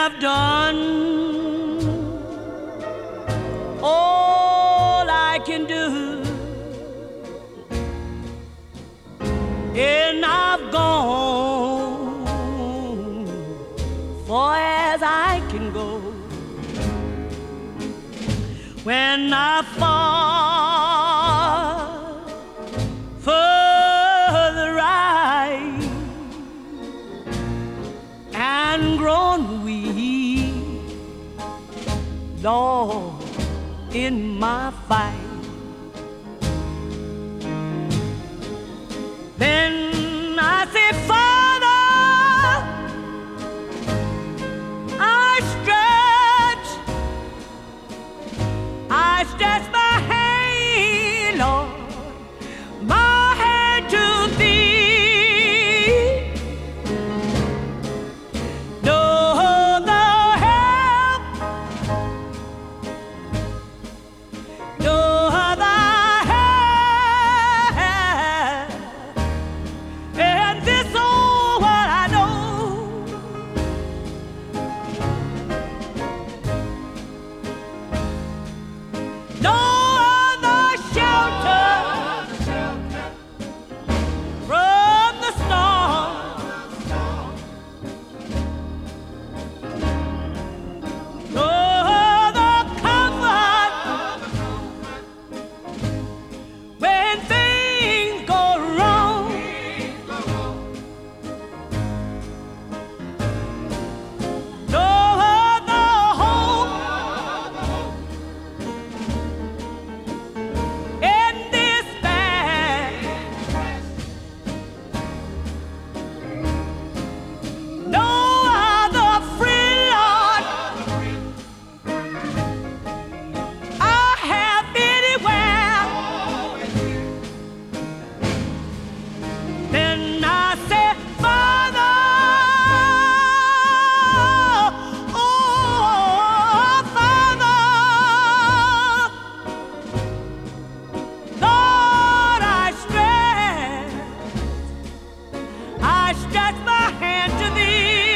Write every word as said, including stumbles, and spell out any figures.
have done all I can do, and I've gone far as I can go. When I fall further right and grown weak, Lord, in my fight, then I say, Father, I stretch, I stretch my hand, Lord, my hand to Thee. No other help, no other help, and this all what I know. No other shelter from the storm. No other comfort when things go wrong. No other hope in this bad. No other friend, Lord, I have anywhere. Then I said, Father, oh, Father, Lord, I stretch, I stretch my hand to Thee.